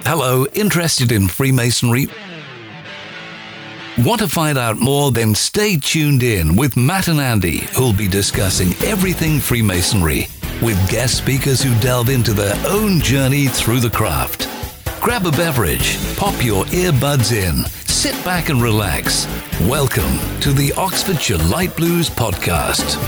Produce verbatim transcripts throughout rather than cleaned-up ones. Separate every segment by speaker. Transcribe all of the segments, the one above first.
Speaker 1: Hello, interested in Freemasonry? Want to find out more? Then stay tuned in with Matt and Andy, who'll be discussing everything Freemasonry with guest speakers who delve into their own journey through the craft. Grab a beverage, pop your earbuds in, sit back and relax. Welcome to the Oxfordshire Light Blues podcast.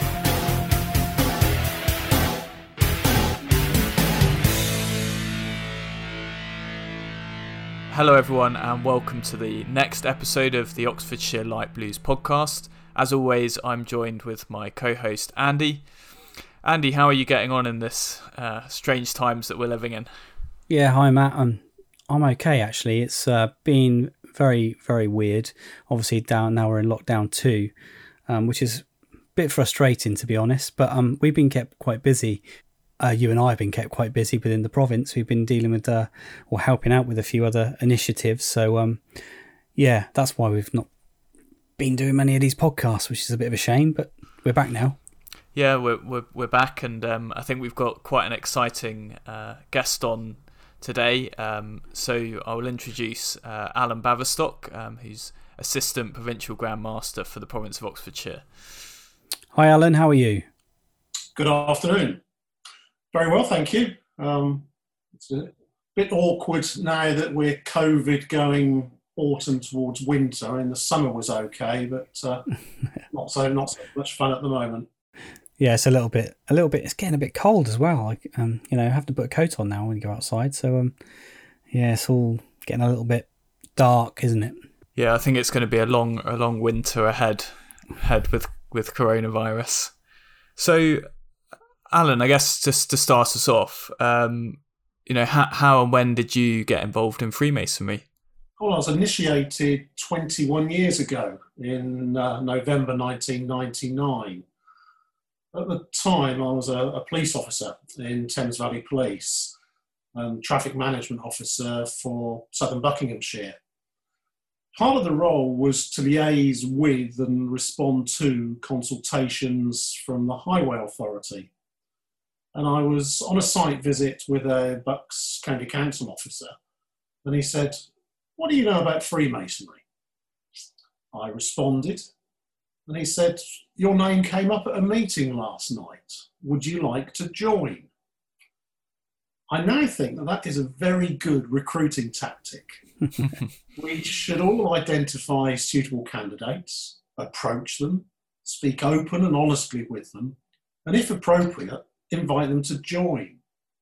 Speaker 2: Hello everyone and welcome to the next episode of the Oxfordshire Light Blues podcast. As always, I'm joined with my co-host Andy. Andy, how are you getting on in this uh, strange times that we're living in?
Speaker 3: Yeah, hi Matt. I'm I'm okay actually. It's uh, been very very weird. Obviously, down now we're in lockdown two, um, which is a bit frustrating to be honest. But um, we've been kept quite busy. Uh, you and I have been kept quite busy within the province. We've been dealing with uh, or helping out with a few other initiatives. So um, yeah, that's why we've not been doing many of these podcasts, which is a bit of a shame. But we're back now.
Speaker 2: Yeah, we're we're we're back, and um, I think we've got quite an exciting uh, guest on today. Um, so I will introduce uh, Alan Baverstock, um, who's Assistant Provincial Grand Master for the province of Oxfordshire.
Speaker 3: Hi Alan, how are you?
Speaker 4: Good afternoon. Very well, thank you. Um, it's a bit awkward now that we're COVID going autumn towards winter. I mean, the summer was okay, but uh, not so not so much fun at the moment.
Speaker 3: Yeah, it's a little bit, a little bit. It's getting a bit cold as well. Like, um, you know, I have to put a coat on now when you go outside. So, um, yeah, it's all getting a little bit dark, isn't it?
Speaker 2: Yeah, I think it's going to be a long, a long winter ahead, ahead with with coronavirus. So, Alan, I guess just to start us off, um, you know, how, how and when did you get involved in Freemasonry?
Speaker 4: Well, I was initiated twenty-one years ago in uh, November nineteen ninety-nine. At the time, I was a, a police officer in Thames Valley Police, and traffic management officer for Southern Buckinghamshire. Part of the role was to liaise with and respond to consultations from the Highway Authority. And I was on a site visit with a Bucks County Council officer, and he said, "What do you know about Freemasonry?" I responded, and he said, "Your name came up at a meeting last night. Would you like to join?" I now think that that is a very good recruiting tactic. We should all identify suitable candidates, approach them, speak open and honestly with them, and if appropriate, invite them to join.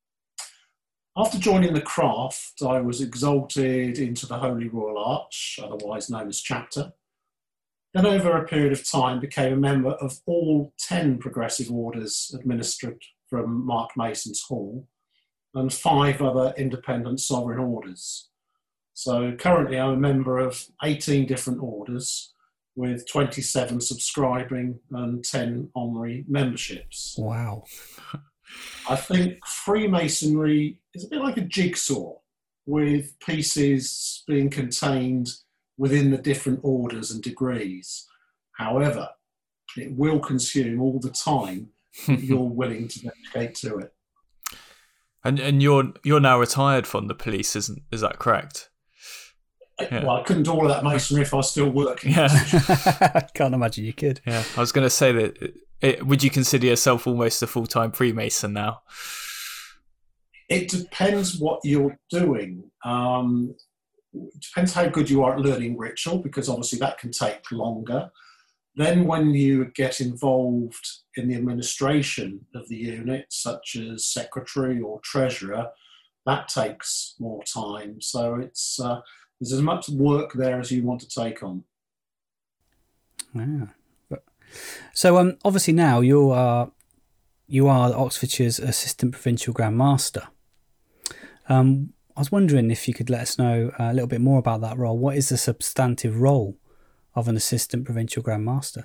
Speaker 4: After joining the craft, I was exalted into the Holy Royal Arch, otherwise known as Chapter. Then over a period of time became a member of all ten progressive orders administered from Mark Mason's Hall and five other independent sovereign orders. So currently I'm a member of eighteen different orders with twenty-seven subscribing and ten honorary memberships.
Speaker 3: Wow.
Speaker 4: I think Freemasonry is a bit like a jigsaw with pieces being contained within the different orders and degrees. However, it will consume all the time that you're willing to dedicate to it.
Speaker 2: And and you're you're now retired from the police, isn't is that correct?
Speaker 4: Yeah. Well, I couldn't do all of that masonry if I was still working.
Speaker 2: Yeah.
Speaker 3: I can't imagine you could.
Speaker 2: Yeah, I was going to say that. It, would you consider yourself almost a full-time Freemason now?
Speaker 4: It depends what you're doing. Um, it depends how good you are at learning ritual, because obviously that can take longer. Then when you get involved in the administration of the unit, such as secretary or treasurer, that takes more time. So it's uh, there's as much work there as you want to take on.
Speaker 3: Yeah. So um, obviously now you are you are Oxfordshire's Assistant Provincial Grand Master. Um, I was wondering if you could let us know a little bit more about that role. What is the substantive role of an Assistant Provincial Grand Master?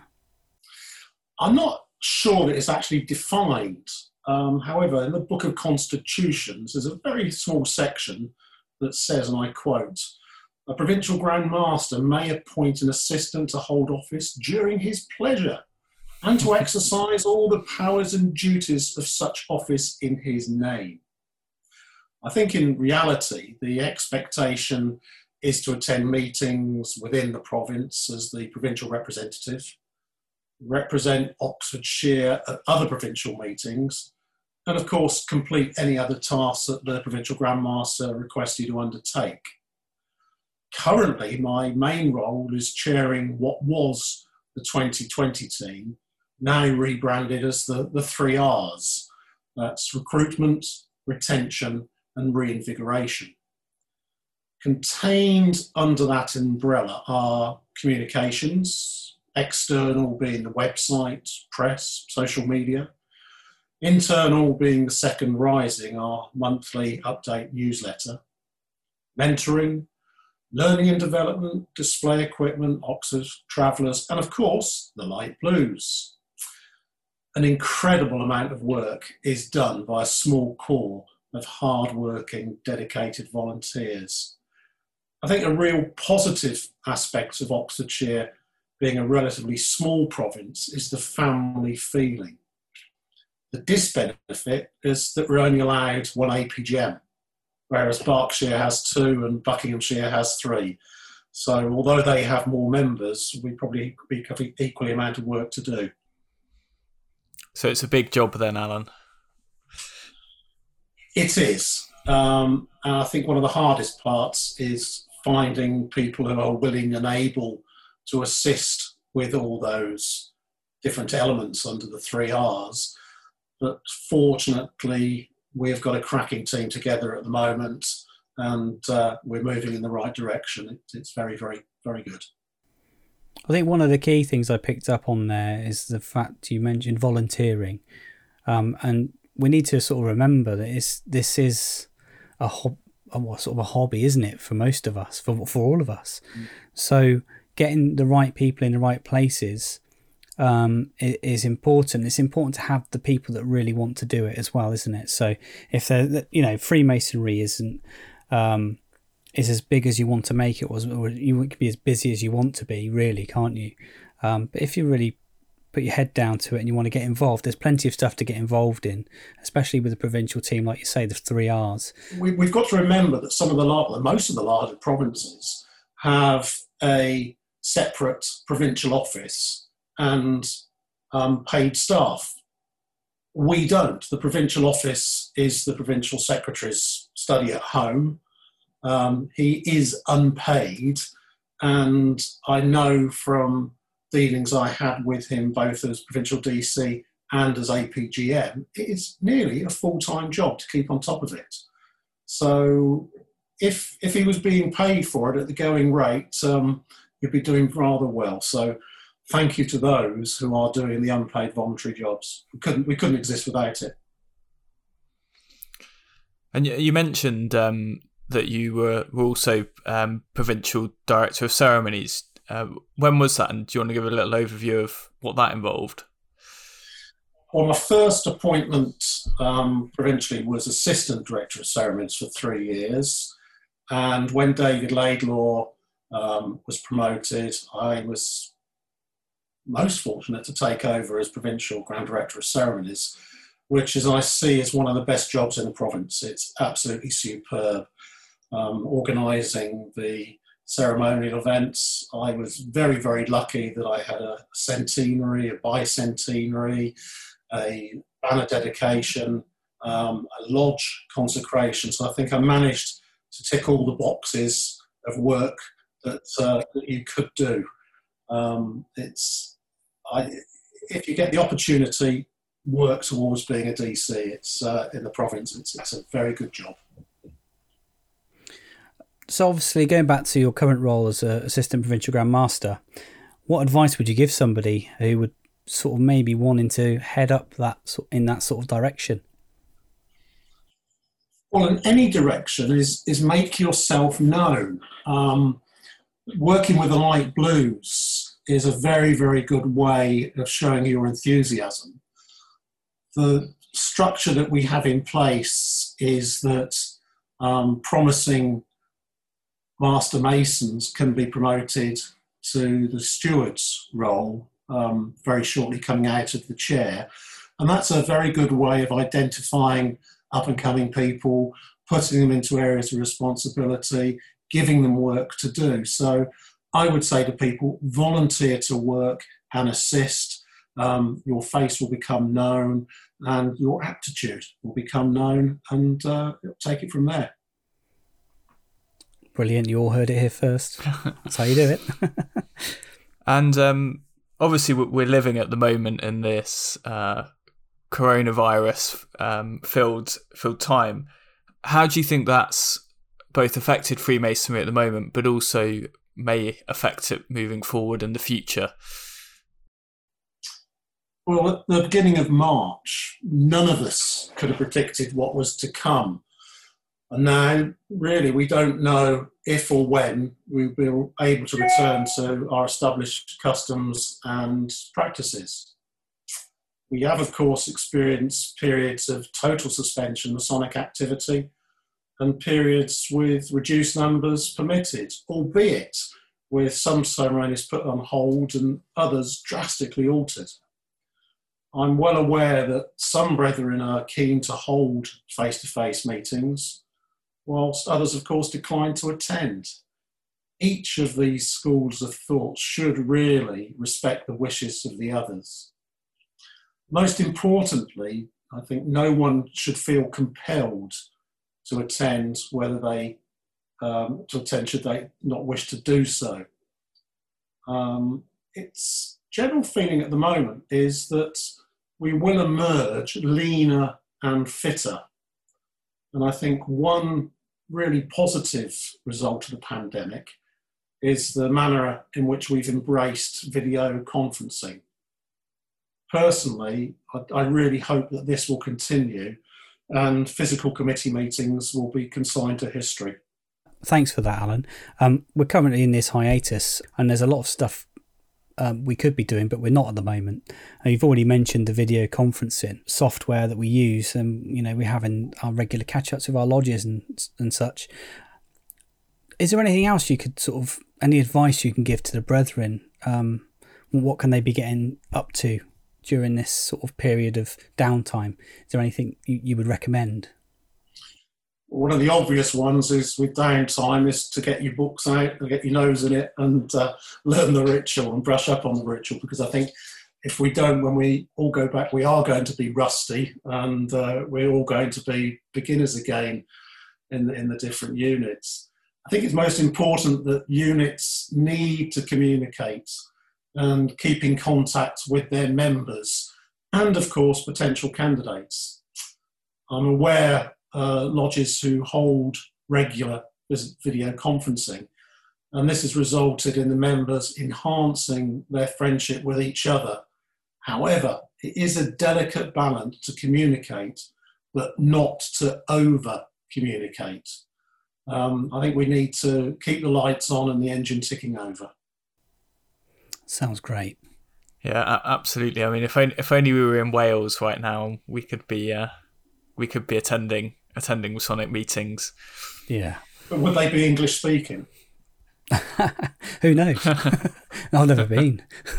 Speaker 4: I'm not sure that it's actually defined. Um, however, in the Book of Constitutions, there's a very small section that says, and I quote, "A provincial Grand Master may appoint an assistant to hold office during his pleasure and to exercise all the powers and duties of such office in his name." I think in reality, the expectation is to attend meetings within the province as the provincial representative, represent Oxfordshire at other provincial meetings, and of course complete any other tasks that the Provincial Grand Master requests you to undertake. Currently, my main role is chairing what was the twenty twenty team, now rebranded as the, the three R's. That's recruitment, retention, and reinvigoration. Contained under that umbrella are communications, external being the website, press, social media, internal being the Second Rising, our monthly update newsletter, mentoring, learning and development, display equipment, Oxford Travellers, and of course, the Light Blues. An incredible amount of work is done by a small core of hard-working, dedicated volunteers. I think a real positive aspect of Oxfordshire being a relatively small province is the family feeling. The disbenefit is that we're only allowed one A P G M, whereas Berkshire has two and Buckinghamshire has three. So although they have more members, we probably have equally amount of work to do.
Speaker 2: So it's a big job then, Alan.
Speaker 4: It is. Um, and I think one of the hardest parts is finding people who are willing and able to assist with all those different elements under the three R's. But fortunately, we've got a cracking team together at the moment, and uh, we're moving in the right direction. It, it's very, very, very good.
Speaker 3: I think one of the key things I picked up on there is the fact you mentioned volunteering. Um, and we need to sort of remember that it's, this is a, hob- a sort of a hobby, isn't it, for most of us, for for all of us. Mm. So getting the right people in the right places um, is important. It's important to have the people that really want to do it as well, isn't it? So if they're, you know, Freemasonry isn't um, is as big as you want to make it, or you can be as busy as you want to be, really, can't you? Um, but if you really put your head down to it and you want to get involved, there's plenty of stuff to get involved in, especially with the provincial team, like you say, the three R's.
Speaker 4: We, we've got to remember that some of the larger, most of the larger provinces have a separate provincial office and um, paid staff. We don't. The provincial office is the provincial secretary's study at home. Um, he is unpaid, and I know from dealings I had with him both as provincial D C and as A P G M, it is nearly a full-time job to keep on top of it. So if if he was being paid for it at the going rate, um, he'd be doing rather well. So thank you to those who are doing the unpaid voluntary jobs. We couldn't we couldn't exist without it.
Speaker 2: And you mentioned um, that you were also um, provincial director of ceremonies. Uh, when was that, and do you want to give a little overview of what that involved?
Speaker 4: Well, my first appointment um, provincially was assistant director of ceremonies for three years, and when David Laidlaw um, was promoted, I was most fortunate to take over as provincial grand director of ceremonies, which, as I see, is one of the best jobs in the province. It's absolutely superb. Um, organising the ceremonial events, I was very, very lucky that I had a centenary, a bicentenary, a banner dedication, um, a lodge consecration. So I think I managed to tick all the boxes of work that, uh, that you could do. Um, it's, I, if you get the opportunity, work towards being a D C. It's uh, in the province. It's, it's a very good job.
Speaker 3: So obviously, going back to your current role as an assistant provincial grand master, what advice would you give somebody who would sort of maybe wanting to head up that in that sort of direction?
Speaker 4: Well, in any direction is is make yourself known. Um, working with the Light Blues is a very, very good way of showing your enthusiasm. The structure that we have in place is that um, promising Master Masons can be promoted to the steward's role um, very shortly coming out of the chair. And that's a very good way of identifying up-and-coming people, putting them into areas of responsibility, giving them work to do. So I would say to people, volunteer to work and assist. Um, your face will become known and your aptitude will become known, and uh, take it from there.
Speaker 3: Brilliant. You all heard it here first. That's how you do it.
Speaker 2: And um, obviously we're living at the moment in this uh, coronavirus um, filled, filled time. How do you think that's both affected Freemasonry at the moment, but also may affect it moving forward in the future?
Speaker 4: Well, at the beginning of March, none of us could have predicted what was to come. And now, really, we don't know if or when we'll be able to return to our established customs and practices. We have, of course, experienced periods of total suspension of Masonic activity and periods with reduced numbers permitted, albeit with some ceremonies put on hold and others drastically altered. I'm well aware that some brethren are keen to hold face-to-face meetings, whilst others, of course, decline to attend. Each of these schools of thought should really respect the wishes of the others. Most importantly, I think no one should feel compelled to attend, whether they um, to attend should they not wish to do so. Um, its general feeling at the moment is that we will emerge leaner and fitter. And I think one really positive result of the pandemic is the manner in which we've embraced video conferencing. Personally, I, I really hope that this will continue and physical committee meetings will be consigned to history.
Speaker 3: Thanks for that, Alan. Um, we're currently in this hiatus and there's a lot of stuff Um, we could be doing, but we're not at the moment. And you've already mentioned the video conferencing software that we use, and you know we have in our regular catch-ups with our lodges and and such. Is there anything else you could sort of any advice you can give to the brethren? Um, what can they be getting up to during this sort of period of downtime? Is there anything you, you would recommend?
Speaker 4: One of the obvious ones is with downtime is to get your books out and get your nose in it and uh, learn the ritual and brush up on the ritual, because I think if we don't, when we all go back, we are going to be rusty and uh, we're all going to be beginners again in the, in the different units. I think it's most important that units need to communicate and keep in contact with their members and, of course, potential candidates. I'm aware Uh, lodges who hold regular video conferencing, and this has resulted in the members enhancing their friendship with each other. However, it is a delicate balance to communicate, but not to over-communicate. Um, I think we need to keep the lights on and the engine ticking over.
Speaker 3: Sounds great.
Speaker 2: Yeah, absolutely. I mean, if only, if only we were in Wales right now, we could be uh, we could be attending. attending Masonic meetings.
Speaker 3: Yeah.
Speaker 4: But would they be English speaking?
Speaker 3: Who knows? I've never been.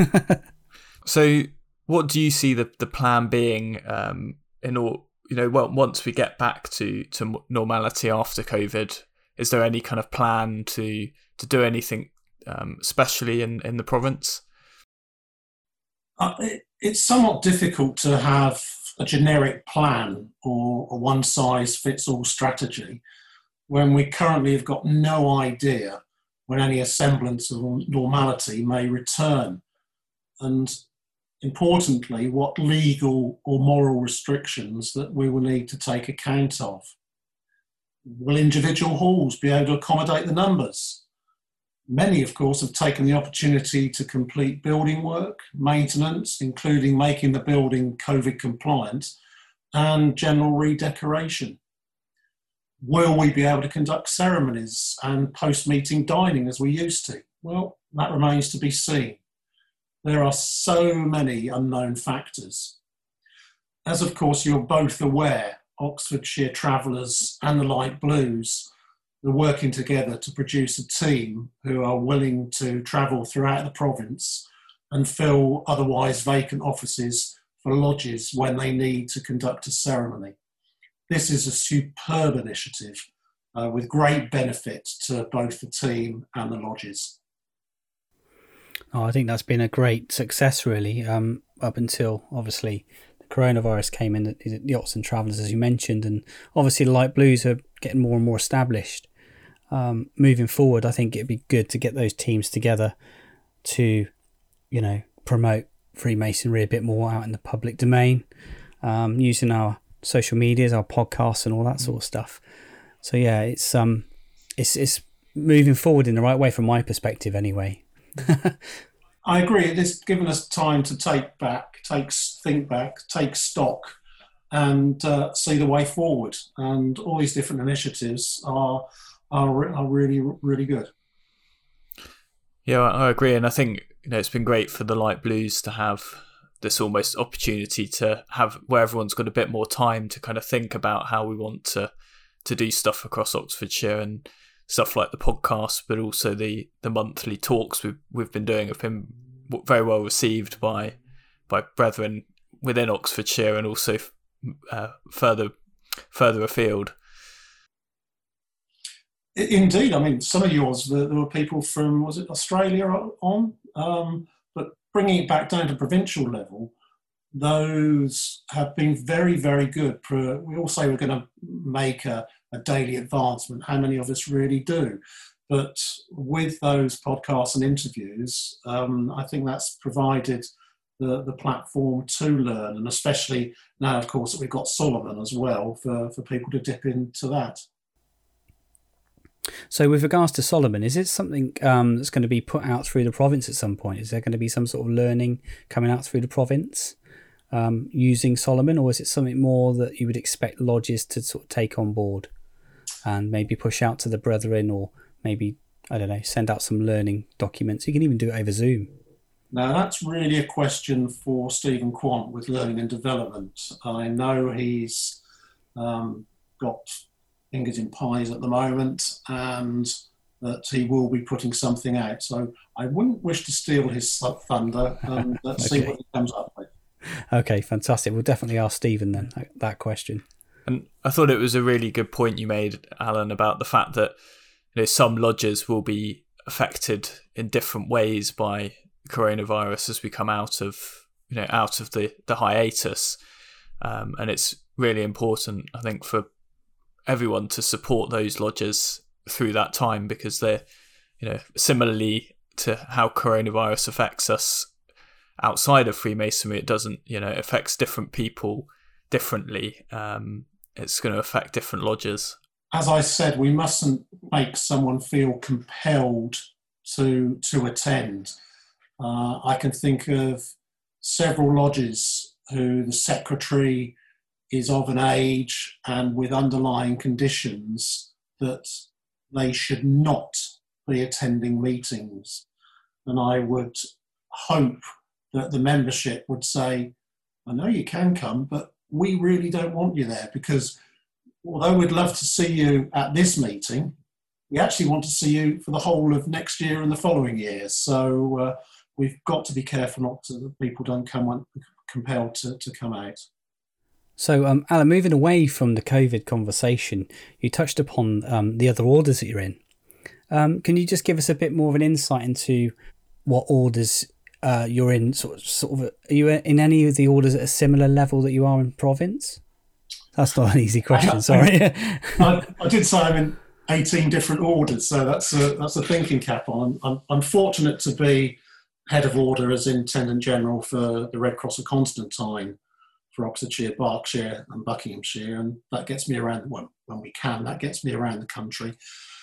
Speaker 2: So what do you see the, the plan being um, in all, you know, well, once we get back to, to normality after COVID? Is there any kind of plan to, to do anything, um, especially in, in the province?
Speaker 4: Uh, it, it's somewhat difficult to have a generic plan or a one-size-fits-all strategy when we currently have got no idea when any semblance of normality may return. And importantly, what legal or moral restrictions that we will need to take account of. Will individual halls be able to accommodate the numbers? Many, of course, have taken the opportunity to complete building work, maintenance, including making the building COVID compliant, and general redecoration. Will we be able to conduct ceremonies and post-meeting dining as we used to? Well, that remains to be seen. There are so many unknown factors. As, of course, you're both aware, Oxfordshire Travellers and the Light Blues are working together to produce a team who are willing to travel throughout the province and fill otherwise vacant offices for lodges when they need to conduct a ceremony. this is a superb initiative uh, with great benefit to both the team and the lodges.
Speaker 3: Oh, I think that's been a great success, really, um, up until, obviously, the coronavirus came in, the Yachts and Travellers, as you mentioned, and obviously the Light Blues are getting more and more established. Um, moving forward, I think it'd be good to get those teams together to, you know, promote Freemasonry a bit more out in the public domain, um, using our social medias, our podcasts, and all that sort of stuff. So yeah, it's um, it's it's moving forward in the right way from my perspective, anyway.
Speaker 4: I agree. It's given us time to take back, take think back, take stock, and uh, see the way forward. And all these different initiatives are are are really really good.
Speaker 2: Yeah, I agree, and I think, you know, it's been great for the Light Blues to have this almost opportunity to have where everyone's got a bit more time to kind of think about how we want to to do stuff across Oxfordshire, and stuff like the podcast, but also the the monthly talks we've we've been doing have been very well received by by brethren within Oxfordshire and also uh, further further afield.
Speaker 4: Indeed, I mean, some of yours, there, there were people from, was it Australia on? Um, but bringing it back down to provincial level, those have been very, very good. We all say we're going to make a, a daily advancement. How many of us really do? But with those podcasts and interviews, um, I think that's provided the, the platform to learn, and especially now, of course, that we've got Solomon as well for, for people to dip into that.
Speaker 3: So with regards to Solomon, is it something um, that's going to be put out through the province at some point? Is there going to be some sort of learning coming out through the province um, using Solomon, or is it something more that you would expect lodges to sort of take on board and maybe push out to the brethren, or maybe, I don't know, send out some learning documents? You can even do it over Zoom.
Speaker 4: Now, that's really a question for Stephen Quant with Learning and Development. I know he's um, got fingers in pies at the moment, and that he will be putting something out. So I wouldn't wish to steal his thunder. Um, let's okay. see what he comes up with.
Speaker 3: Okay, fantastic. We'll definitely ask Stephen then that question.
Speaker 2: And I thought it was a really good point you made, Alan, about the fact that, you know, some lodges will be affected in different ways by coronavirus as we come out of, you know, out of the, the hiatus. Um, and it's really important, I think, for everyone to support those lodges through that time, because they're, you know, similarly to how coronavirus affects us outside of Freemasonry, it doesn't, you know, it affects different people differently. Um, it's going to affect different lodges.
Speaker 4: As I said, we mustn't make someone feel compelled to to attend. Uh, I can think of several lodges who the secretary is of an age and with underlying conditions that they should not be attending meetings. And I would hope that the membership would say, I know you can come, but we really don't want you there, because although we'd love to see you at this meeting, we actually want to see you for the whole of next year and the following year. So uh, we've got to be careful not to, that people don't come compelled to, to come out.
Speaker 3: So, um, Alan, moving away from the COVID conversation, you touched upon um, the other orders that you're in. Um, can you just give us a bit more of an insight into what orders uh, you're in? Sort of, sort of, are you in any of the orders at a similar level that you are in province? That's not an easy question, sorry.
Speaker 4: I, I did say I'm in eighteen different orders, so that's a, that's a thinking cap on. I'm, I'm fortunate to be head of order as Intendant General for the Red Cross of Constantine for Oxfordshire, Berkshire and Buckinghamshire, and that gets me around, well, when we can, that gets me around the country.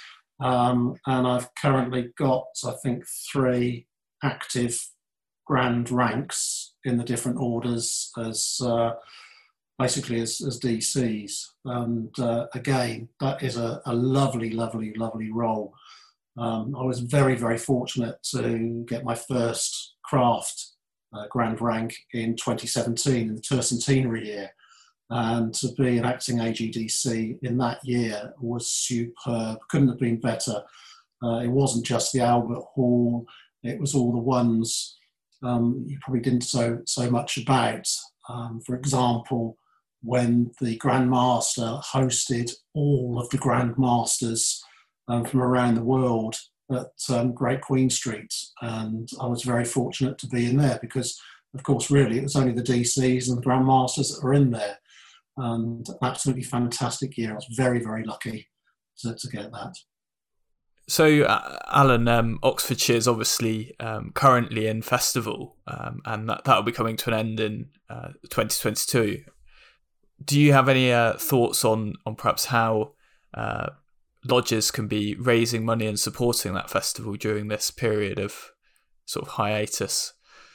Speaker 4: Um, and I've currently got, I think, three active grand ranks in the different orders as uh, basically as, as D Cs. And uh, again, that is a, a lovely, lovely, lovely role. Um, I was very, very fortunate to get my first craft uh, grand rank in twenty seventeen, in the tercentenary year. And to be an acting A G D C in that year was superb. Couldn't have been better. Uh, it wasn't just the Albert Hall, it was all the ones um, you probably didn't so so much about. Um, for example, when the Grand Master hosted all of the Grand Masters um, from around the world at um, Great Queen Street. And I was very fortunate to be in there because, of course, really, it was only the D Cs and the Grand Masters that were in there. And an absolutely fantastic year. I was very, very lucky to, to get that.
Speaker 2: So, uh, Alan, um, Oxfordshire is obviously um, currently in festival, um, and that that'll be coming to an end in uh, twenty twenty-two. Do you have any uh, thoughts on on perhaps how uh, lodges can be raising money and supporting that festival during this period of sort of hiatus?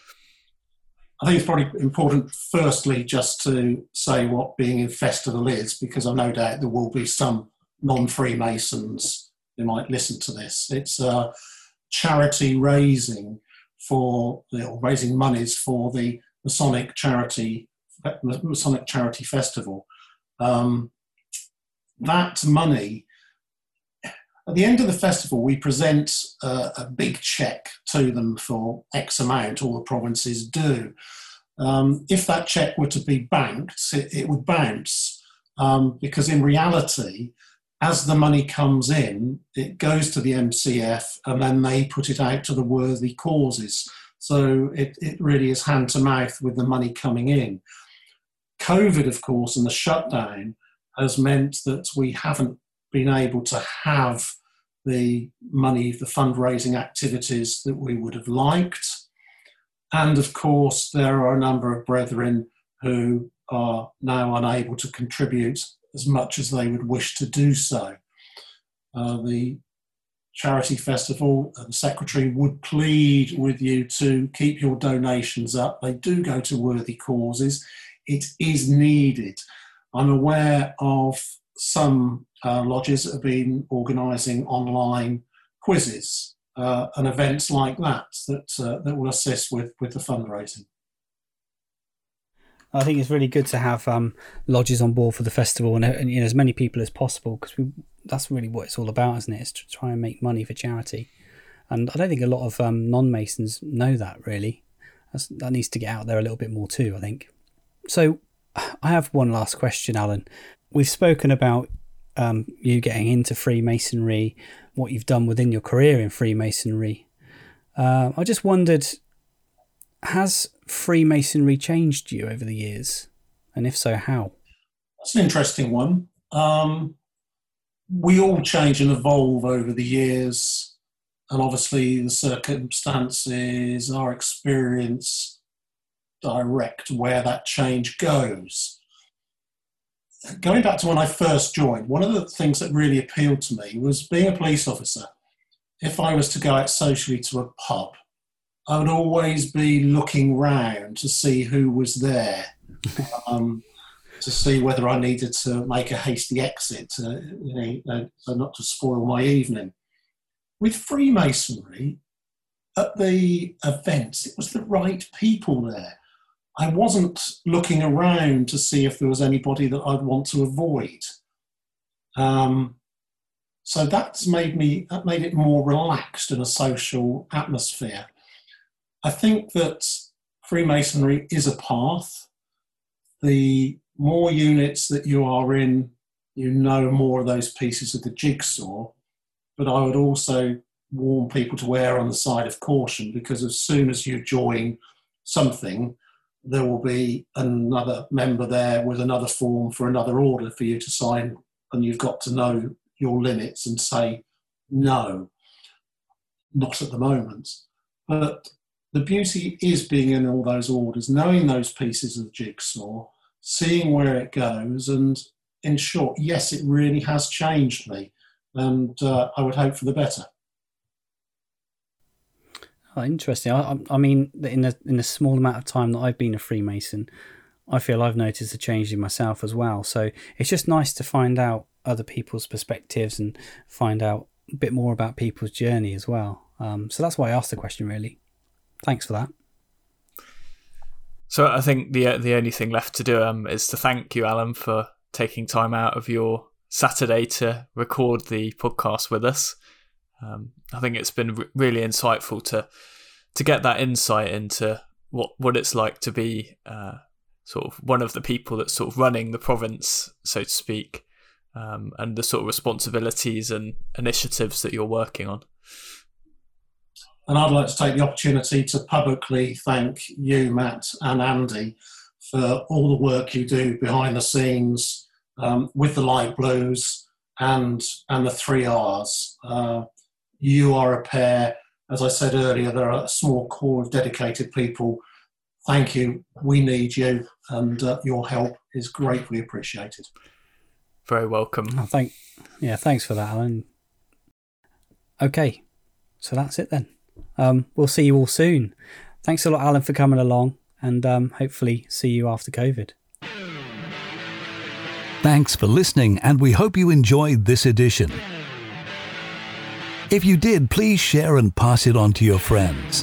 Speaker 4: I think it's probably important, firstly, just to say what being in festival is, because I've no doubt there will be some non-Freemasons who might listen to this. It's uh, charity raising for the, or raising monies for the Masonic charity Masonic charity festival. Um, that money, at the end of the festival, we present uh, a big cheque to them for X amount. All the provinces do. Um, if that cheque were to be banked, it, it would bounce um, because in reality, as the money comes in, it goes to the M C F and then they put it out to the worthy causes. So it, it really is hand to mouth with the money coming in. COVID, of course, and the shutdown has meant that we haven't been able to have the money, the fundraising activities that we would have liked. And of course, there are a number of brethren who are now unable to contribute as much as they would wish to do so. Uh, the charity festival, uh, the secretary would plead with you to keep your donations up. They do go to worthy causes. It is needed. I'm aware of some uh, lodges that have been organising online quizzes uh, and events like that that uh, that will assist with, with the fundraising.
Speaker 3: I think it's really good to have um, lodges on board for the festival and, and you know, as many people as possible, because we that's really what it's all about, isn't it? It's to try and make money for charity. And I don't think a lot of um, non-Masons know that, really. That's, that needs to get out there a little bit more too, I think. So I have one last question, Alan. We've spoken about um, you getting into Freemasonry, what you've done within your career in Freemasonry. Uh, I just wondered, has Freemasonry changed you over the years? And if so, how?
Speaker 4: That's an interesting one. Um, we all change and evolve over the years. And obviously the circumstances, our experience direct where that change goes. Going back to when I first joined, one of the things that really appealed to me was being a police officer. If I was to go out socially to a pub, I would always be looking round to see who was there, um, to see whether I needed to make a hasty exit, to, you know, so not to spoil my evening. With Freemasonry, at the events, it was the right people there. I wasn't looking around to see if there was anybody that I'd want to avoid. Um, so that's made me, that made it more relaxed in a social atmosphere. I think that Freemasonry is a path. The more units that you are in, you know more of those pieces of the jigsaw. But I would also warn people to err on the side of caution, because as soon as you join something, there will be another member there with another form for another order for you to sign, and you've got to know your limits and say, no, not at the moment. But the beauty is being in all those orders, knowing those pieces of the jigsaw, seeing where it goes, and in short, yes, it really has changed me, and uh, I would hope for the better.
Speaker 3: Oh, interesting. I, I mean, in the in the small amount of time that I've been a Freemason, I feel I've noticed a change in myself as well. So it's just nice to find out other people's perspectives and find out a bit more about people's journey as well. Um, so that's why I asked the question, really. Thanks for that.
Speaker 2: So I think the the only thing left to do um, is to thank you, Alan, for taking time out of your Saturday to record the podcast with us. Um, I think it's been re- really insightful to to get that insight into what, what it's like to be uh, sort of one of the people that's sort of running the province, so to speak, um, and the sort of responsibilities and initiatives that you're working on.
Speaker 4: And I'd like to take the opportunity to publicly thank you, Matt and Andy, for all the work you do behind the scenes um, with the Light Blues and and the three R's. Uh, you are a pair. As I said earlier, there are a small core of dedicated people. Thank you. We need you, and uh, your help is gratefully appreciated.
Speaker 2: Very welcome.
Speaker 3: Oh, thank, yeah, thanks for that, Alan. Okay, so that's it then. Um, we'll see you all soon. Thanks a lot, Alan, for coming along, and um, hopefully see you after COVID.
Speaker 1: Thanks for listening, and we hope you enjoyed this edition. If you did, please share and pass it on to your friends.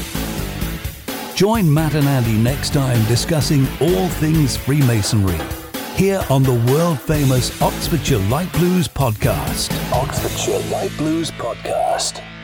Speaker 1: Join Matt and Andy next time discussing all things Freemasonry here on the world-famous Oxfordshire Light Blues podcast. Oxfordshire Light Blues podcast.